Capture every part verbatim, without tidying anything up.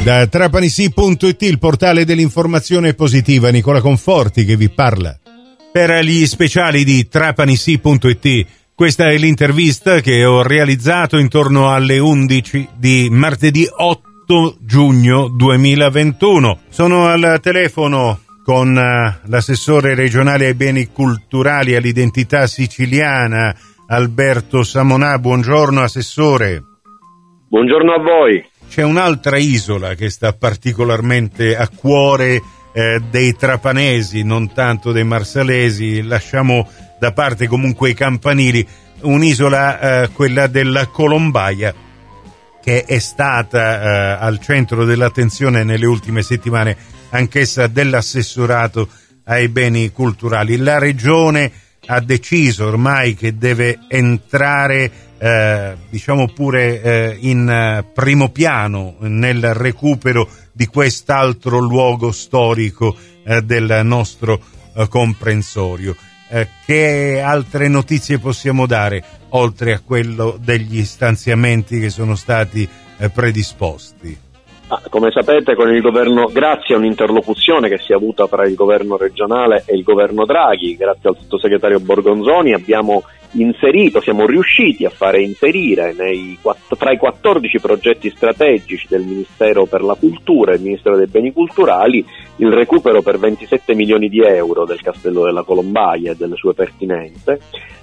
Da trapanisi punto it, il portale dell'informazione positiva, Nicola Conforti che vi parla. Per gli speciali di trapanisi punto it, questa è l'intervista che ho realizzato intorno alle undici di martedì otto giugno duemilaventuno. Sono al telefono con l'assessore regionale ai beni culturali e all'identità siciliana, Alberto Samonà. Buongiorno assessore. Buongiorno a voi. C'è un'altra isola che sta particolarmente a cuore eh, dei trapanesi, non tanto dei marsalesi, lasciamo da parte comunque i campanili, un'isola, eh, quella della Colombaia, che è stata eh, al centro dell'attenzione nelle ultime settimane, anch'essa dell'assessorato ai beni culturali. La regione ha deciso ormai che deve entrare eh, diciamo pure eh, in eh, primo piano nel recupero di quest'altro luogo storico eh, del nostro eh, comprensorio. Eh, che altre notizie possiamo dare oltre a quello degli stanziamenti che sono stati eh, predisposti? Ah, come sapete, con il governo, grazie a un'interlocuzione che si è avuta tra il governo regionale e il governo Draghi, grazie al sottosegretario Borgonzoni, abbiamo inserito, siamo riusciti a fare inserire nei, tra i quattordici progetti strategici del Ministero per la Cultura e il Ministero dei Beni Culturali il recupero per ventisette milioni di euro del Castello della Colombaia e delle sue pertinenze.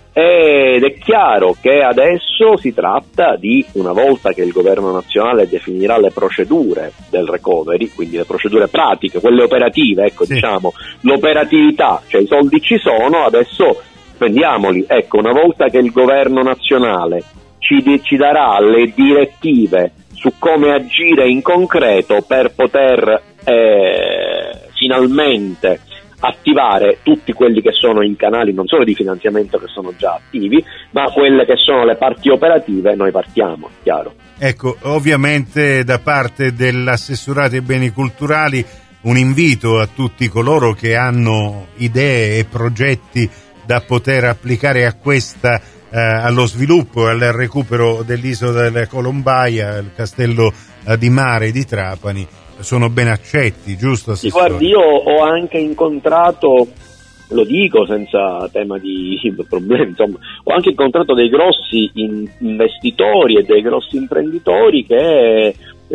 Ed è chiaro che adesso si tratta di, una volta che il governo nazionale definirà le procedure del recovery, quindi le procedure pratiche, quelle operative, ecco, sì. diciamo, l'operatività, cioè i soldi ci sono, adesso spendiamoli. Ecco, una volta che il governo nazionale ci, ci darà le direttive su come agire in concreto per poter eh, finalmente attivare tutti quelli che sono i canali non solo di finanziamento che sono già attivi, ma quelle che sono le parti operative, noi partiamo, chiaro. Ecco, ovviamente da parte dell'assessorato ai beni culturali un invito a tutti coloro che hanno idee e progetti da poter applicare a questa eh, allo sviluppo e al recupero dell'isola della Colombaia, il castello eh, di mare di Trapani. Sono ben accetti, giusto? Sì, guardi, io ho anche incontrato, lo dico senza tema di problemi, insomma, ho anche incontrato dei grossi investitori e dei grossi imprenditori che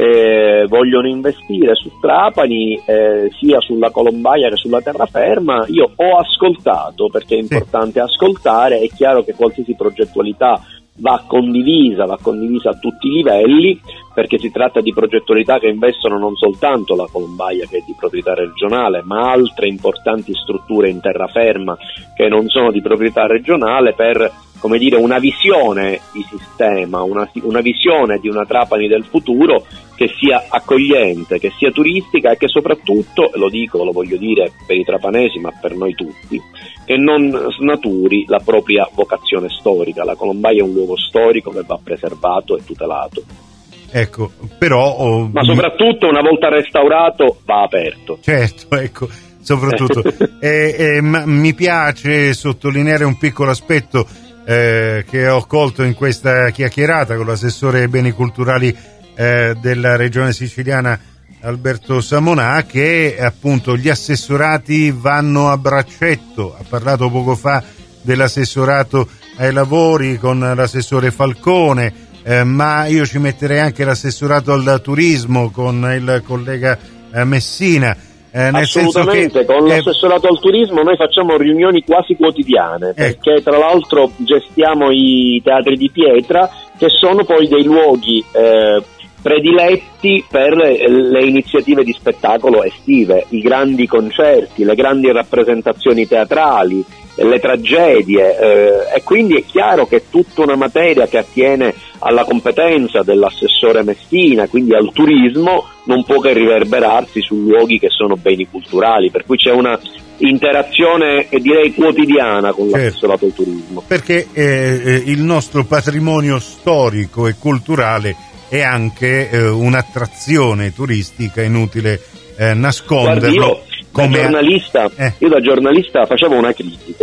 eh, vogliono investire su Trapani, eh, sia sulla Colombaia che sulla terraferma. Io ho ascoltato, perché è importante sì. ascoltare, è chiaro che qualsiasi progettualità va condivisa, va condivisa a tutti i livelli, perché si tratta di progettualità che investono non soltanto la Colombaia, che è di proprietà regionale, ma altre importanti strutture in terraferma che non sono di proprietà regionale, per, come dire, una visione di sistema, una, una visione di una Trapani del futuro che sia accogliente, che sia turistica e che soprattutto, lo dico, lo voglio dire per i trapanesi ma per noi tutti, che non snaturi la propria vocazione storica. La Colombaia è un luogo storico che va preservato e tutelato. Ecco, però... Oh, ma soprattutto una volta restaurato va aperto. Certo, ecco, soprattutto. e, e, ma mi piace sottolineare un piccolo aspetto eh, che ho colto in questa chiacchierata con l'assessore ai beni culturali eh, della regione siciliana Alberto Samonà, che appunto gli assessorati vanno a braccetto. Ha parlato poco fa dell'assessorato ai lavori con l'assessore Falcone, eh, ma io ci metterei anche l'assessorato al turismo con il collega eh, Messina. Eh, nel Assolutamente, senso che, con l'assessorato eh, al turismo noi facciamo riunioni quasi quotidiane, perché eh. tra l'altro gestiamo i teatri di pietra, che sono poi dei luoghi eh, prediletti per le iniziative di spettacolo estive, i grandi concerti, le grandi rappresentazioni teatrali, le tragedie, eh, e quindi è chiaro che è tutta una materia che attiene alla competenza dell'assessore Messina, quindi al turismo, non può che riverberarsi su luoghi che sono beni culturali, per cui c'è una interazione, direi, quotidiana con l'assessorato al turismo. Perché eh, il nostro patrimonio storico e culturale è anche eh, un'attrazione turistica, inutile eh, nasconderlo. Guardi, io, come da giornalista, eh. io da giornalista facevo una critica,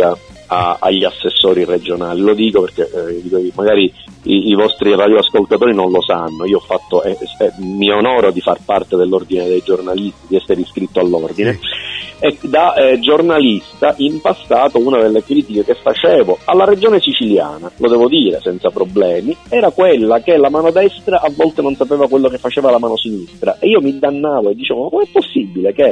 a, agli assessori regionali. Lo dico perché eh, magari i, i vostri radioascoltatori non lo sanno. Io ho fatto, eh, eh, mi onoro di far parte dell'ordine dei giornalisti, di essere iscritto all'ordine, sì. E da eh, giornalista in passato una delle critiche che facevo alla regione siciliana, lo devo dire senza problemi, era quella che la mano destra a volte non sapeva quello che faceva la mano sinistra, e io mi dannavo e dicevo: ma com'è possibile che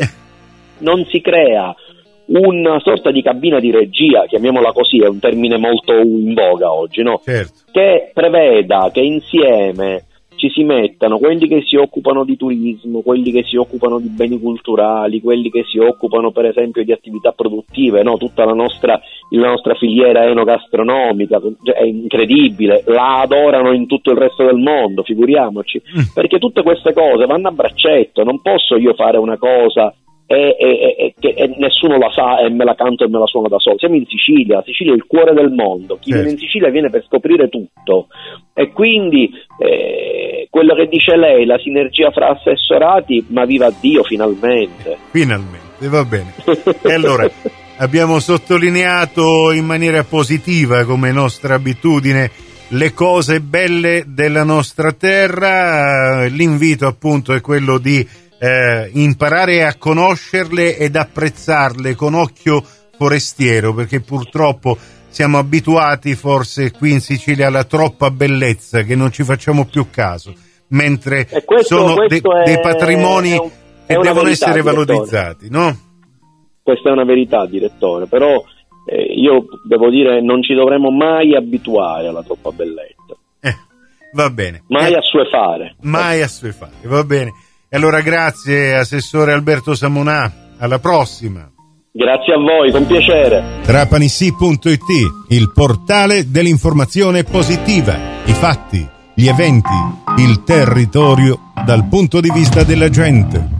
non si crea una sorta di cabina di regia, chiamiamola così, è un termine molto in voga oggi, no? Certo. Che preveda che insieme ci si mettano quelli che si occupano di turismo, quelli che si occupano di beni culturali, quelli che si occupano per esempio di attività produttive, no? Tutta la nostra, la nostra filiera enogastronomica, è incredibile, la adorano in tutto il resto del mondo, figuriamoci, mm. perché tutte queste cose vanno a braccetto, non posso io fare una cosa E, e, e, e, e nessuno la sa e me la canto e me la suono da solo. Siamo in Sicilia, la Sicilia è il cuore del mondo, chi certo. viene in Sicilia viene per scoprire tutto, e quindi eh, quello che dice lei, la sinergia fra assessorati, ma viva Dio, finalmente finalmente, va bene. E allora abbiamo sottolineato in maniera positiva, come nostra abitudine, le cose belle della nostra terra. L'invito appunto è quello di Eh, imparare a conoscerle ed apprezzarle con occhio forestiero, perché purtroppo siamo abituati forse qui in Sicilia alla troppa bellezza che non ci facciamo più caso, mentre questo, sono questo de, è, dei patrimoni è un, è che devono verità, essere valorizzati, no? Questa è una verità, direttore, però eh, io devo dire non ci dovremmo mai abituare alla troppa bellezza. Eh, va bene. Mai eh, assuefare. Mai assuefare, va bene. E allora grazie Assessore Alberto Samonà, alla prossima. Grazie a voi, con piacere. Trapanissi punto it, il portale dell'informazione positiva, i fatti, gli eventi, il territorio dal punto di vista della gente.